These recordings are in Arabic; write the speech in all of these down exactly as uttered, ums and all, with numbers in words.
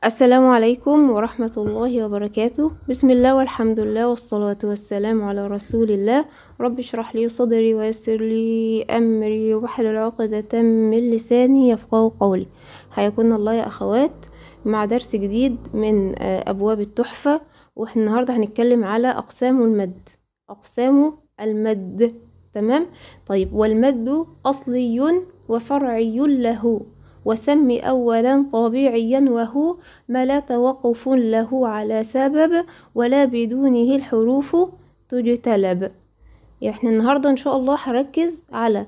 السلام عليكم ورحمة الله وبركاته. بسم الله والحمد لله والصلاة والسلام على رسول الله. رب اشرح لي صدري ويسر لي أمري واحلل عقدة من لساني يفقهوا قولي. حياكم الله يا أخوات مع درس جديد من أبواب التحفة، واحنا النهاردة هنتكلم على أقسام المد. أقسام المد، تمام؟ طيب، والمد أصلي وفرعي له، وسم أولا طبيعيا وهو ما لا توقف له على سبب ولا بدونه الحروف تجتلب. يعني احنا النهاردة ان شاء الله هركز على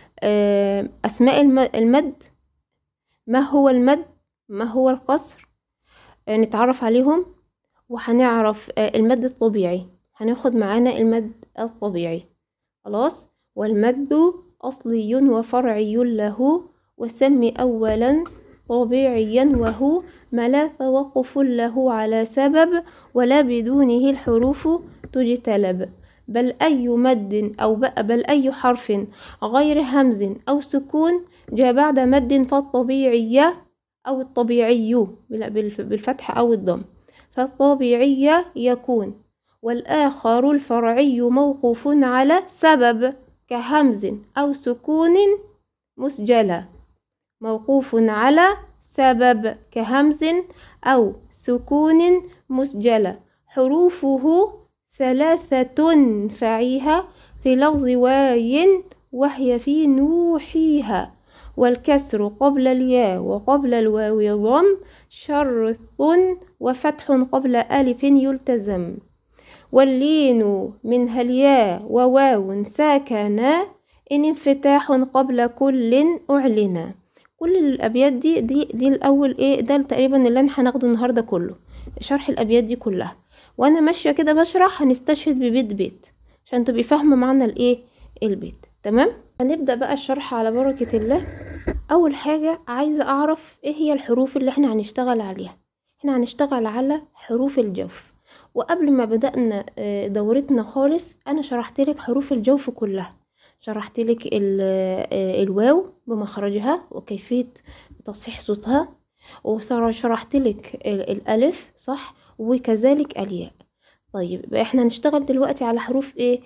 أسماء المد، ما هو المد، ما هو القصر، نتعرف عليهم، وهنعرف المد الطبيعي، هناخد معانا المد الطبيعي. خلاص، والمد أصلي وفرعي له، وسم أولا طبيعيا وهو ما لا توقف له على سبب ولا بدونه الحروف تجتلب. بل أي مد أو بل أي حرف غير همز أو سكون جاء بعد مد فالطبيعية أو الطبيعي بالفتح أو الضم، فالطبيعية يكون، والآخر الفرعي موقوف على سبب كهمز أو سكون مسجلة. موقوف على سبب كهمز أو سكون مسجلة. حروفه ثلاثة فعيها في لفظ واي وهي في نوحيها، والكسر قبل الياء وقبل الواو ضم شرط وفتح قبل ألف يلتزم. واللين منها الياء وواو ساكنا إن انفتاح قبل كل أعلنا. كل الأبيات دي دي دي الأول إيه ده تقريبا اللي أنا هناخده النهاردة كله، شرح الأبيات دي كلها، وأنا ماشية كده بشرح هنستشهد ببيت بيت عشان تبقي فاهمة معنى الإيه البيت. تمام، هنبدأ بقى الشرح على بركة الله. أول حاجة عايزة أعرف إيه هي الحروف اللي إحنا هنشتغل عليها. إحنا هنشتغل على حروف الجوف، وقبل ما بدأنا دورتنا خالص أنا شرحت لك حروف الجوف كلها، شرحت لك الواو بمخرجها وكيفية تصحيح صوتها، وشرحت لك الألف صح، وكذلك الياء. طيب احنا هنشتغل دلوقتي على حروف ايه؟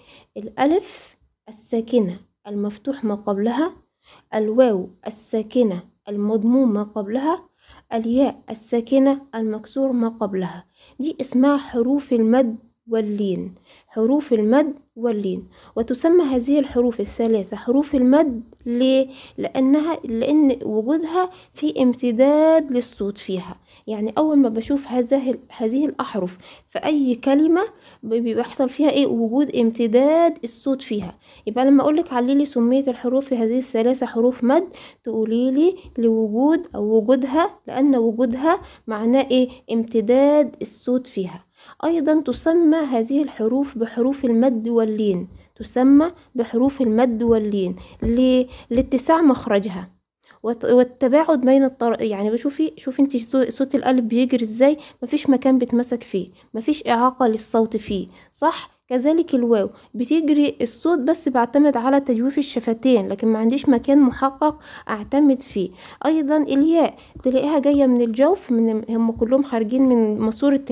الألف الساكنة المفتوح ما قبلها، الواو الساكنة المضموم ما قبلها، الياء الساكنة المكسور ما قبلها. دي اسمها حروف المد واللين، حروف المد واللين. وتسمى هذه الحروف الثلاثة حروف المد ليه؟ لأنها لأن وجودها في امتداد للصوت فيها. يعني أول ما بشوف هذه هذه الأحرف في أي كلمة بيحصل فيها إيه؟ وجود امتداد الصوت فيها. يبقى لما أقولك عليلي سمية الحروف في هذه الثلاثة حروف مد، تقوليلي لوجود أو وجودها، لأن وجودها معناه إيه؟ امتداد الصوت فيها. أيضا تسمى هذه الحروف بحروف المد واللين، تسمى بحروف المد واللين ليه؟ لاتساع مخرجها والتباعد بين الطر... يعني بشوفي شوفي انت صوت القلب بيجري ازاي، مفيش مكان بتمسك فيه، مفيش إعاقة للصوت فيه، صح؟ كذلك الواو بتجري الصوت بس بعتمد على تجويف الشفتين، لكن ما عنديش مكان محقق اعتمد فيه. ايضا الياء تلاقيها جايه من الجوف، من هم كلهم خارجين من ماسوره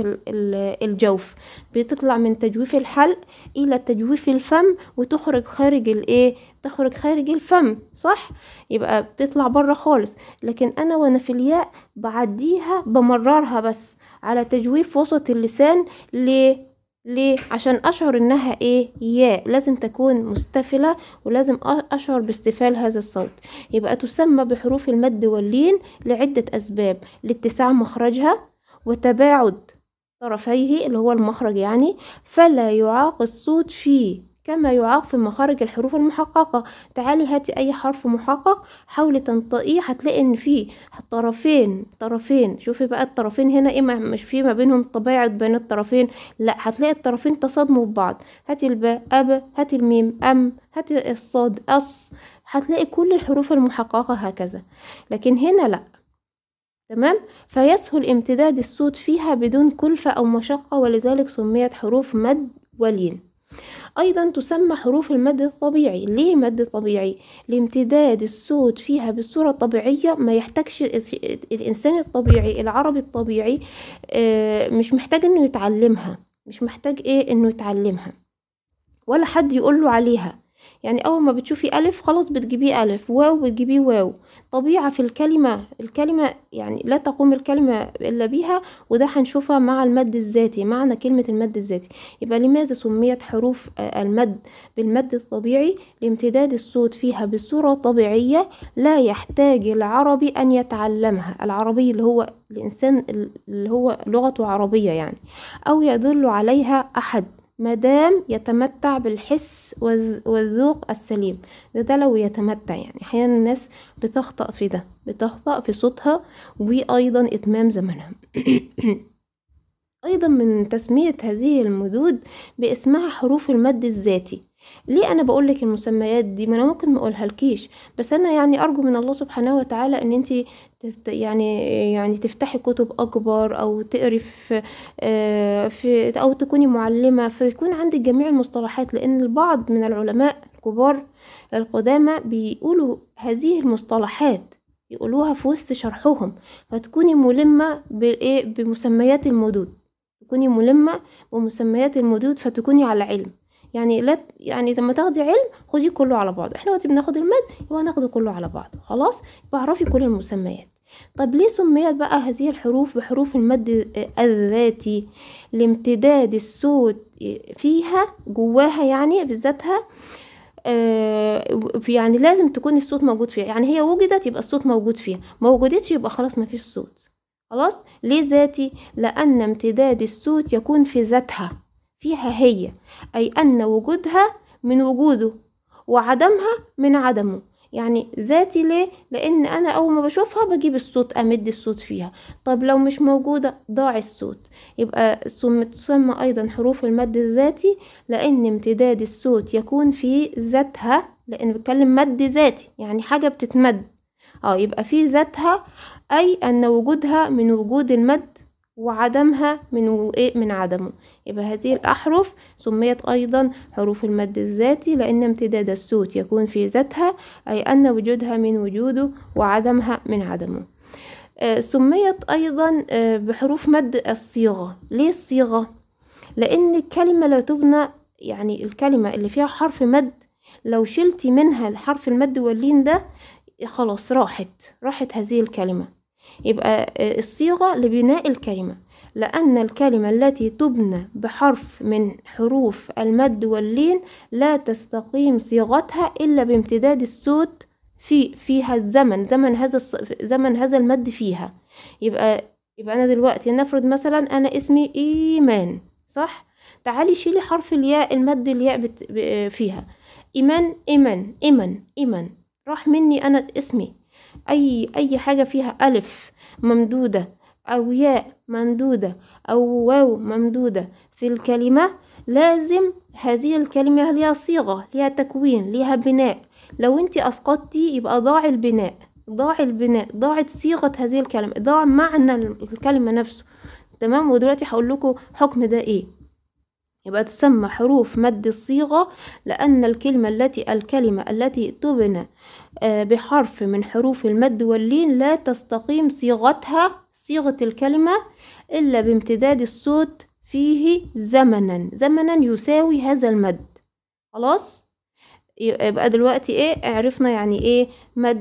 الجوف، بتطلع من تجويف الحلق الى تجويف الفم وتخرج خارج الايه، تخرج خارج الفم، صح؟ يبقى بتطلع بره خالص. لكن انا وانا في الياء بعديها بمررها بس على تجويف وسط اللسان. ليه؟ ليه؟ عشان اشعر انها ايه؟ ياء، لازم تكون مستفلة ولازم اشعر باستفال هذا الصوت. يبقى تسمى بحروف المد واللين لعدة اسباب: لاتساع مخرجها، وتباعد طرفيه اللي هو المخرج يعني، فلا يعاق الصوت فيه كما يعاق في مخارج الحروف المحققة. تعالي هاتي اي حرف محقق حاولي تنطقيه، هتلاقي ان فيه طرفين طرفين شوفي بقى الطرفين هنا ايه، مش في ما بينهم تباعد بين الطرفين، لا، هتلاقي الطرفين تصادموا ببعض. هاتي الباء اب، هاتي الميم ام، هاتي الصاد اص، هتلاقي كل الحروف المحققة هكذا. لكن هنا لا، تمام؟ فيسهل امتداد الصوت فيها بدون كلفة او مشقة، ولذلك سميت حروف مد ولين. أيضا تسمى حروف المد الطبيعي. ليه مد طبيعي؟ لامتداد الصوت فيها بالصورة الطبيعية، ما يحتاجش الإنسان الطبيعي العربي الطبيعي مش محتاج إنه يتعلمها، مش محتاج إيه إنه يتعلمها ولا حد يقوله عليها. يعني أول ما بتشوفي ألف خلاص بتجيبيه ألف، واو بتجيبيه واو، طبيعة في الكلمة. الكلمة يعني لا تقوم الكلمة إلا بيها، وده هنشوفها مع المد الذاتي، معنى كلمة المد الذاتي. يبقى لماذا سميت حروف المد بالمد الطبيعي؟ لامتداد الصوت فيها بصورة طبيعية لا يحتاج العربي أن يتعلمها، العربي اللي هو الإنسان اللي هو لغته عربية يعني، أو يدل عليها أحد، مادام يتمتع بالحس والذوق السليم. ده, ده لو يتمتع، يعني احيانا الناس بتخطأ في ده، بتخطأ في صوتها وايضا اتمام زمنها. ايضا من تسمية هذه المدود باسمها حروف المد الذاتي. ليه انا بقولك المسميات دي؟ ما انا ممكن ما اقولها لكيش، بس انا يعني ارجو من الله سبحانه وتعالى ان انت يعني يعني تفتحي كتب اكبر، او تقري في, في او تكوني معلمة فيكون عندك جميع المصطلحات، لان البعض من العلماء الكبار القدامى بيقولوا هذه المصطلحات، يقولوها في وسط شرحهم، فتكوني ملمة بايه بمسميات المدود، تكوني ملمة بمسميات المدود فتكوني على علم. يعني لا يعني لما تاخدي علم خدي كله على بعض، احنا وقت بناخد المد يبقى ناخده كله على بعض، خلاص يبقى اعرفي كل المسميات. طب ليه سميت بقى هذه الحروف بحروف المد الذاتي؟ لامتداد الصوت فيها جواها، يعني بذاتها آه يعني لازم تكون الصوت موجود فيها، يعني هي وجدت يبقى الصوت موجود فيها، ما وجدتش يبقى خلاص ما فيش صوت. خلاص ليه ذاتي؟ لأن امتداد الصوت يكون في ذاتها، فيها هي، أي أن وجودها من وجوده وعدمها من عدمه. يعني ذاتي ليه؟ لأن أنا أول ما بشوفها بجيب الصوت أمد الصوت فيها، طب لو مش موجودة ضاع الصوت. يبقى تسمى أيضا حروف المد الذاتي لأن امتداد الصوت يكون في ذاتها، لأن بتكلم مد ذاتي يعني حاجة بتتمد، اه يبقى في ذاتها، أي أن وجودها من وجود المد وعدمها من ايه من عدمه. يبقى هذه الأحرف سميت أيضا حروف المد الذاتي لأن امتداد الصوت يكون في ذاتها، أي أن وجودها من وجوده وعدمها من عدمه. آه سميت أيضا آه بحروف مد الصيغة. ليه الصيغة؟ لأن الكلمة لا تبنى، يعني الكلمة اللي فيها حرف مد لو شلتي منها الحرف المد واللين ده خلاص راحت راحت هذه الكلمة. يبقى الصيغة لبناء الكلمة، لأن الكلمة التي تبنى بحرف من حروف المد واللين لا تستقيم صيغتها إلا بامتداد الصوت في فيها الزمن، زمن هذا زمن هذا المد فيها. يبقى يبقى أنا دلوقتي نفرض مثلا أنا اسمي إيمان، صح؟ تعالي شيلي حرف الياء، المد الياء فيها إيمان، إيمان إيمان إيمان، راح مني أنا اسمي. أي أي حاجة فيها ألف ممدودة أو ياء ممدودة أو واو ممدودة في الكلمة لازم هذه الكلمة لها صيغة، لها تكوين، لها بناء. لو انت أسقطتي يبقى ضاع البناء، ضاع البناء ضاعت صيغة هذه الكلمة، ضاع معنى الكلمة نفسه. تمام؟ ودلوقتي هقول لكم حكم ده ايه. يبقى تسمى حروف مد الصيغة لأن الكلمة التي الكلمة التي تبنى بحرف من حروف المد واللين لا تستقيم صيغتها، صيغة الكلمة، إلا بامتداد الصوت فيه زمنا، زمنا يساوي هذا المد. خلاص يبقى دلوقتي ايه عرفنا يعني ايه مد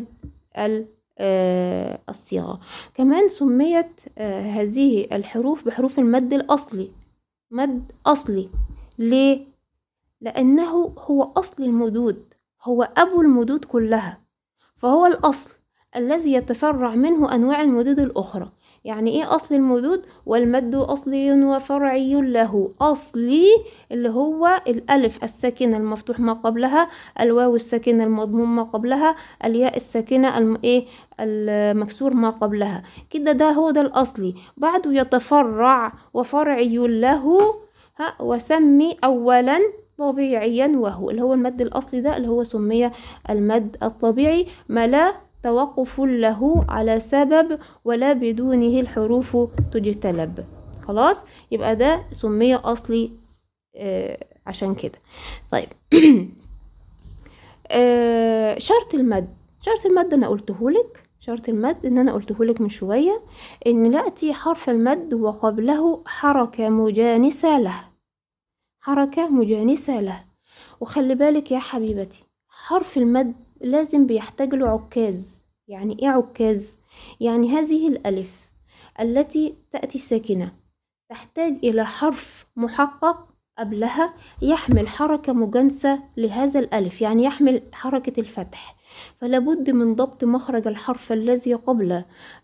الصيغة. كمان سميت هذه الحروف بحروف المد الأصلي، مد أصلي. ليه؟ لأنه هو أصل المدود، هو أبو المدود كلها، فهو الأصل الذي يتفرع منه أنواع المدود الأخرى. يعني إيه أصل المدود؟ والمد أصلي وفرعي له. أصلي اللي هو الألف الساكنة المفتوح ما قبلها، الواو الساكنة المضموم ما قبلها، الياء الساكنة الم... إيه المكسور ما قبلها، كده ده هو ده الأصلي. بعده يتفرع وفرعي له، ها وسمي أولا طبيعيا وهو اللي هو المد الأصلي ده اللي هو سمي المد الطبيعي، ما لا توقف له على سبب ولا بدونه الحروف تجتلب. خلاص يبقى ده سمي أصلي آه عشان كده. طيب آه شرط المد، شرط المد انا قلتهولك، شرط المد ان انا قلتهولك من شوية، ان يأتي حرف المد وقبله حركة مجانسة له، حركة مجانسة له. وخلي بالك يا حبيبتي، حرف المد لازم بيحتاج له عكاز. يعني ايه عكاز؟ يعني هذه الألف التي تأتي ساكنة تحتاج إلى حرف محقق قبلها يحمل حركة مجانسة لهذا الألف، يعني يحمل حركة الفتح. فلا بد من ضبط مخرج الحرف الذي قبل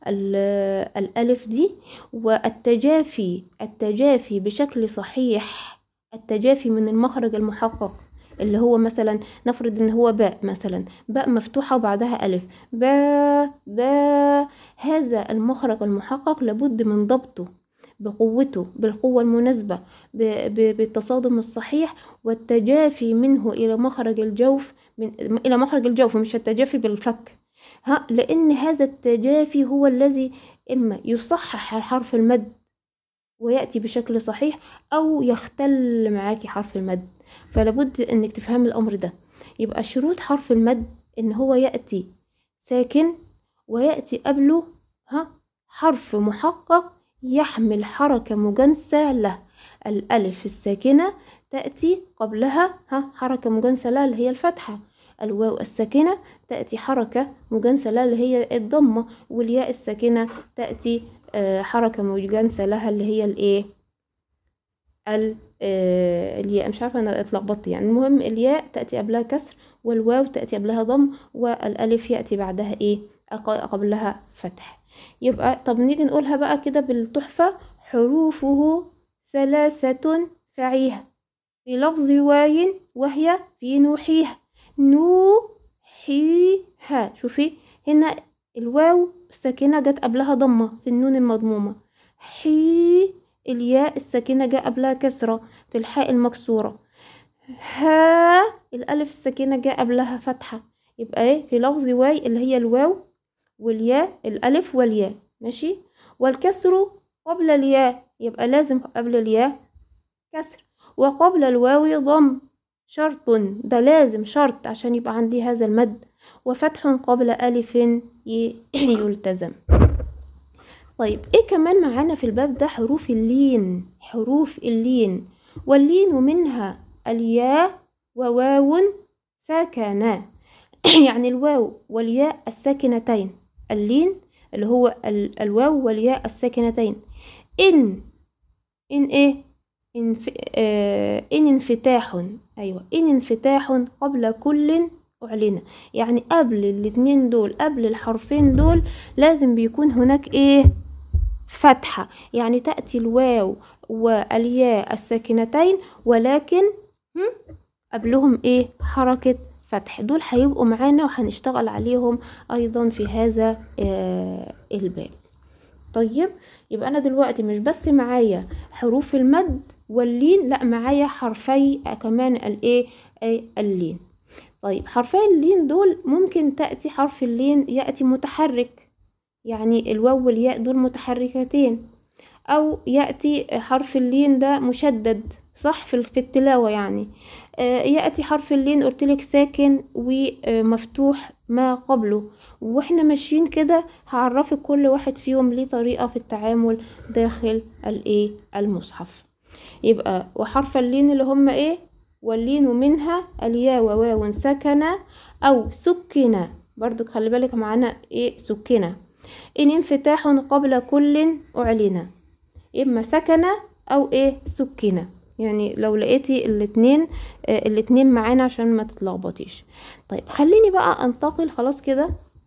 الألف دي، والتجافي التجافي بشكل صحيح، التجافي من المخرج المحقق اللي هو مثلا نفرض ان هو باء، مثلا باء مفتوحة وبعدها ألف، باء باء، هذا المخرج المحقق لابد من ضبطه بقوته، بالقوة المناسبة، بالتصادم الصحيح، والتجافي منه إلى مخرج الجوف، من إلى مخرج الجوف، مش التجافي بالفك، ها، لأن هذا التجافي هو الذي إما يصحح حرف المد ويأتي بشكل صحيح، أو يختل معاكي حرف المد. فلابد إنك تفهم الأمر ده. يبقى شروط حرف المد إن هو يأتي ساكن، ويأتي قبله ها حرف محقق يحمل حركة مجانسة له. الألف الساكنة تأتي قبلها ها حركة مجانسة له اللي هي الفتحة، الواو الساكنة تأتي حركة مجانسة لها اللي هي الضمة، والياء الساكنة تأتي آه حركة مجانسة لها اللي هي الايه ال آه الياء، مش عارفة انا اتلخبطت يعني. المهم الياء تأتي قبلها كسر، والواو تأتي قبلها ضم، والألف يأتي بعدها ايه قبلها فتح. يبقى طب نيجي نقولها بقى كده بالتحفة. حروفه ثلاثة فعيها في لفظ واي وهي في نوحيها نوحيها. شوفي هنا الواو الساكنة جت قبلها ضمة في النون المضمومة، حي الياء الساكنة جاء قبلها كسرة في الحاء المكسورة، ها الألف الساكنة جاء قبلها فتحة. يبقى ايه في لفظ واي اللي هي الواو والياء، الألف والياء ماشي، والكسر قبل الياء، يبقى لازم قبل الياء كسر، وقبل الواو ضم، شرط ده لازم شرط عشان يبقى عندي هذا المد، وفتح قبل ألف يلتزم. طيب ايه كمان معانا في الباب ده؟ حروف اللين، حروف اللين، واللين منها الياء وواو ساكنة يعني الواو والياء الساكنتين، اللين اللي هو الواو والياء الساكنتين. إن إن إيه إنف... آه... إن انفتاح، أيوة إن انفتاح قبل كل أعلن، يعني قبل الاتنين دول، قبل الحرفين دول لازم بيكون هناك إيه فتحة، يعني تأتي الواو والياء الساكنتين ولكن هم؟ قبلهم إيه حركة فتح. دول هيبقوا معانا وهنشتغل عليهم أيضا في هذا آه الباب. طيب يبقى أنا دلوقتي مش بس معايا حروف المد واللين، لا معايا حرفي كمان الايه اللين. طيب حرفي اللين دول ممكن تأتي حرف اللين يأتي متحرك، يعني الواو والياء دول متحركتين، أو يأتي حرف اللين ده مشدد صح في التلاوة، يعني يأتي حرف اللين قلتلك ساكن ومفتوح ما قبله، واحنا ماشيين كده هعرفك كل واحد فيهم ليه طريقة في التعامل داخل الايه المصحف. يبقى وحرف اللين اللي هم ايه؟ واللين منها الياء وواو سكنة او سكنة، برضو خلي بالك معانا ايه سكنة. ان انفتاح قبل كل اعلن، اما سكنة او ايه سكنة، يعني لو لقيتي الاتنين آه الاتنين معانا عشان ما تتلخبطيش. طيب خليني بقى انتقل خلاص كده،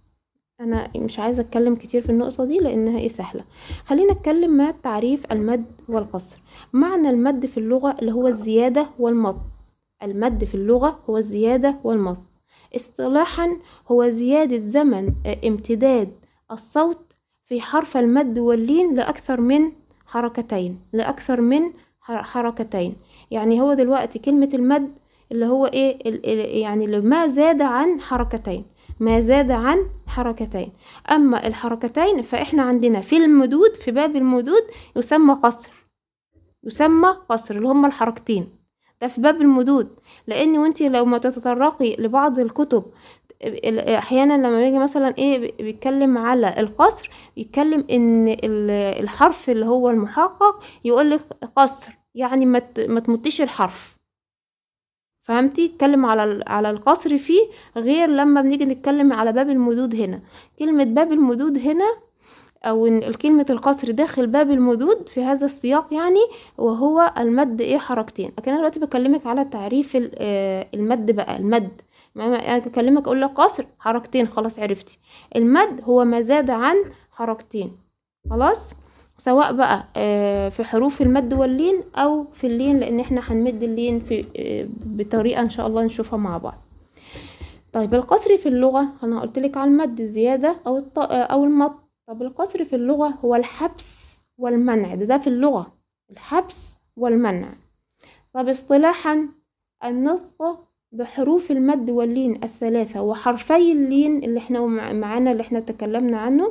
انا مش عايزه اتكلم كتير في النقطه دي لانها ايه سهله. خلينا نتكلم ما تعريف المد والقصر. معنى المد في اللغه اللي هو الزياده والمط، المد في اللغه هو الزياده والمط. اصطلاحا هو زياده زمن آه امتداد الصوت في حرف المد واللين لاكثر من حركتين، لأكثر من حركتين. يعني هو دلوقتي كلمة المد اللي هو ايه يعني ما زاد عن حركتين، ما زاد عن حركتين. أما الحركتين فإحنا عندنا في المدود، في باب المدود يسمى قصر، يسمى قصر اللي هما الحركتين. ده في باب المدود. لان وانتي لو ما تتطرقي لبعض الكتب احيانا لما بيجي مثلا ايه بيتكلم على القصر، بيتكلم ان الحرف اللي هو المحقق يقولك قصر، يعني ما تمتش الحرف. فهمتي؟ اتكلم على على القصر فيه غير لما بنيجي نتكلم على باب المدود. هنا كلمة باب المدود هنا او الكلمة القصر داخل باب المدود في هذا السياق، يعني وهو المد ايه حركتين. لكن انا دلوقتي بكلمك على تعريف المد بقى. المد انا بكلمك اقول لك قصر حركتين، خلاص عرفتي. المد هو ما زاد عن حركتين، خلاص، سواء بقى في حروف المد واللين او في اللين، لان احنا هنمد اللين في بطريقه ان شاء الله نشوفها مع بعض. طيب القصر في اللغه، انا قلت لك على المد الزياده او الط... او المط. طب القصر في اللغه هو الحبس والمنع، ده, ده في اللغه الحبس والمنع. طب اصطلاحا النطق بحروف المد واللين الثلاثه وحرفي اللين اللي احنا معانا اللي احنا تكلمنا عنه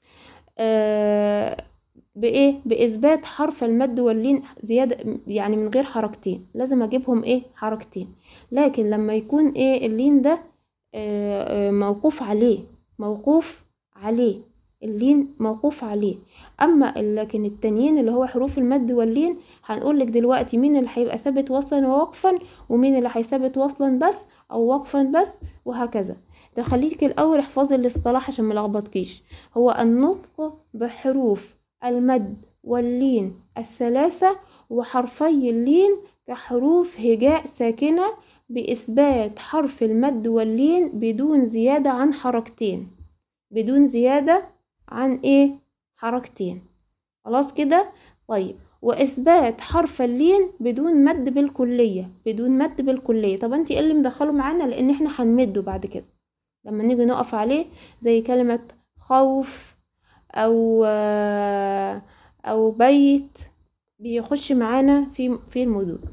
آه بايه؟ باثبات حرف المد واللين زياده، يعني من غير حركتين، لازم اجيبهم ايه حركتين. لكن لما يكون ايه اللين ده آه موقوف عليه، موقوف عليه اللين موقوف عليه. اما لكن التانيين اللي هو حروف المد واللين هنقول لك دلوقتي مين اللي هيبقى ثابت وصلا ووقفا، ومين اللي هيثبت وصلا بس او وقفا بس، وهكذا. ده خليك الاول احفظي الاصطلاح عشان ملخبطكيش. هو النطق بحروف المد واللين الثلاثة وحرفي اللين كحروف هجاء ساكنة بإثبات حرف المد واللين بدون زيادة عن حركتين، بدون زيادة عن ايه حركتين، خلاص كده. طيب وإثبات حرف اللين بدون مد بالكلية، بدون مد بالكلية. طب انتي ايه اللي مدخله معانا؟ لان احنا هنمده بعد كده لما نيجي نقف عليه، زي كلمة خوف او او بيت بيخش معانا في في المدود.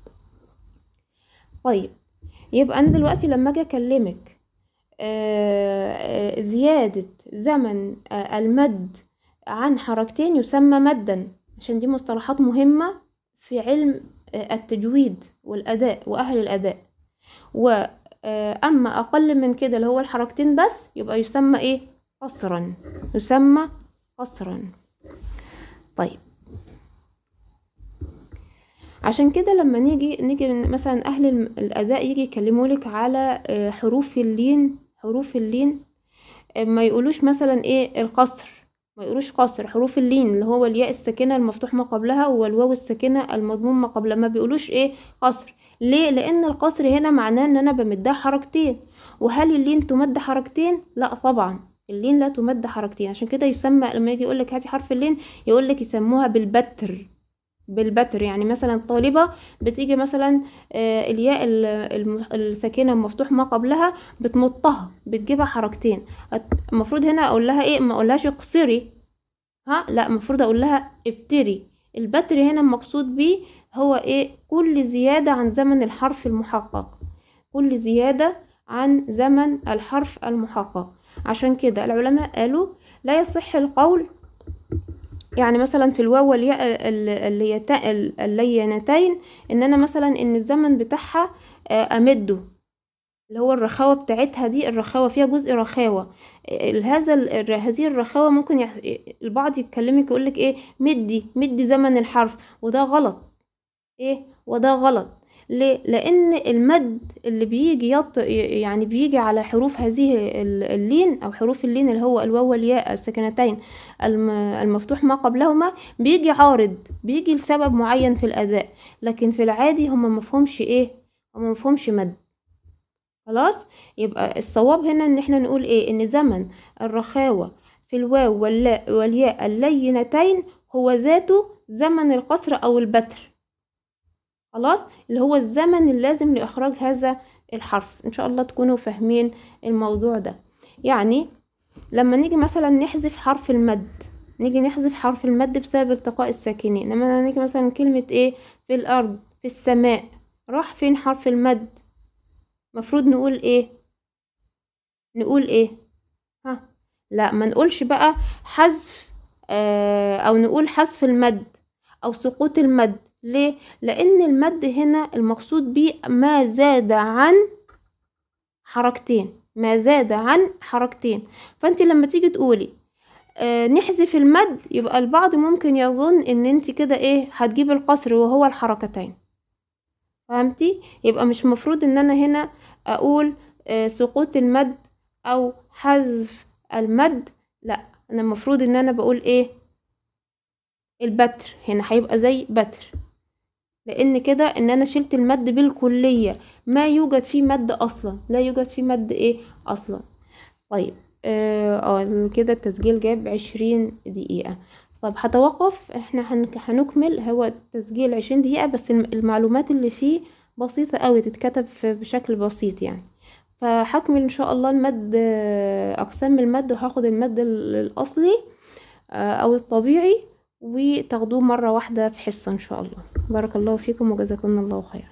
طيب يبقى انا دلوقتي لما اجي اكلمك زيادة زمن المد عن حركتين يسمى مدا، عشان دي مصطلحات مهمة في علم التجويد والأداء وأهل الأداء. وأما أقل من كده اللي هو الحركتين بس يبقى يسمى إيه قصرا، يسمى قصرا. طيب عشان كده لما نيجي نيجي مثلا أهل الأداء يجي يكلمولك على حروف اللين، حروف اللين ما يقولوش مثلا إيه القصر، ما يقولوش قصر. حروف اللين اللي هو الياء الساكنة المفتوح ما قبلها والواو الساكنة المضموم ما قبلها، ما بيقولوش ايه قصر. ليه؟ لان القصر هنا معناه ان انا بمدها حركتين. وهل اللين تمد حركتين؟ لا طبعا اللين لا تمد حركتين. عشان كده يسمى لما يجي يقولك هاتي حرف اللين يقولك يسموها بالبتر، بالبتر. يعني مثلا الطالبة بتيجي مثلا آه الياء الساكنة المفتوح ما قبلها بتمطها، بتجيبها حركتين. المفروض هنا اقول لها ايه؟ ما اقولهاش اقصري، ها لا، المفروض اقول لها ابتري. البتر هنا المقصود بيه هو ايه؟ كل زيادة عن زمن الحرف المحقق، كل زيادة عن زمن الحرف المحقق. عشان كده العلماء قالوا لا يصح القول يعني مثلا في الواو والياء اللينتين ان انا مثلا ان الزمن بتاعها امده، اللي هو الرخاوة بتاعتها دي، الرخاوة فيها جزء رخاوة. هذا هذه الرخاوة ممكن يح... البعض يتكلمك يقولك ايه مدي مدي زمن الحرف، وده غلط. ايه وده غلط ليه؟ لان المد اللي بيجي يط... يعني بيجي على حروف هذه اللين او حروف اللين اللي هو الواو والياء الساكنتين المفتوح ما قبلهما بيجي عارض، بيجي لسبب معين في الاداء. لكن في العادي هم مفهومش ايه، هم مفهومش مد. خلاص، يبقى الصواب هنا ان احنا نقول ايه؟ ان زمن الرخاوة في الواو والياء اللينتين هو ذاته زمن القصر او البتر، خلاص، اللي هو الزمن اللازم لإخراج هذا الحرف. إن شاء الله تكونوا فاهمين الموضوع ده. يعني لما نيجي مثلا نحذف حرف المد، نيجي نحذف حرف المد بسبب التقاء الساكنين. لما نيجي مثلا كلمة ايه في الأرض، في السماء، راح فين حرف المد؟ مفروض نقول ايه؟ نقول ايه؟ ها لا، ما نقولش بقى حذف آه او نقول حذف المد او سقوط المد. ليه؟ لان المد هنا المقصود بيه ما زاد عن حركتين، ما زاد عن حركتين. فانت لما تيجي تقولي آه نحذف المد، يبقى البعض ممكن يظن ان انت كده ايه هتجيب القصر وهو الحركتين، فهمتي؟ يبقى مش مفروض ان انا هنا اقول آه سقوط المد او حذف المد، لا، انا المفروض ان انا بقول ايه البتر. هنا هيبقى زي بتر، لان كده ان انا شلت المد بالكلية، ما يوجد فيه مد اصلا، لا يوجد فيه مد ايه اصلا. طيب اه آه، كده التسجيل جاب عشرين دقيقة. طب هتوقف، احنا هن- هنكمل هو التسجيل عشرين دقيقة بس، الم- المعلومات اللي فيه بسيطة قوي، تتكتب في- بشكل بسيط يعني. فهكمل ان شاء الله المد، آه، اقسام المد، وهاخد المد ال- الاصلي آه، او الطبيعي، وتاخدوه مرة واحدة في حصة ان شاء الله. بارك الله فيكم وجزاكم الله خيرا.